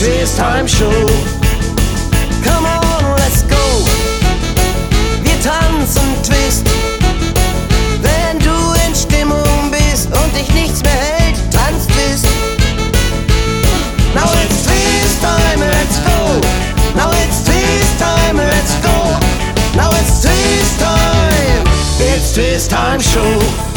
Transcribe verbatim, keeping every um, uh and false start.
Twist Time Show. Come on, let's go. Wir tanzen Twist. Wenn du in Stimmung bist und dich nichts mehr hält, tanz Twist. Now it's Twist Time, let's go. Now it's Twist Time, let's go. Now it's Twist Time. It's Twist Time Show.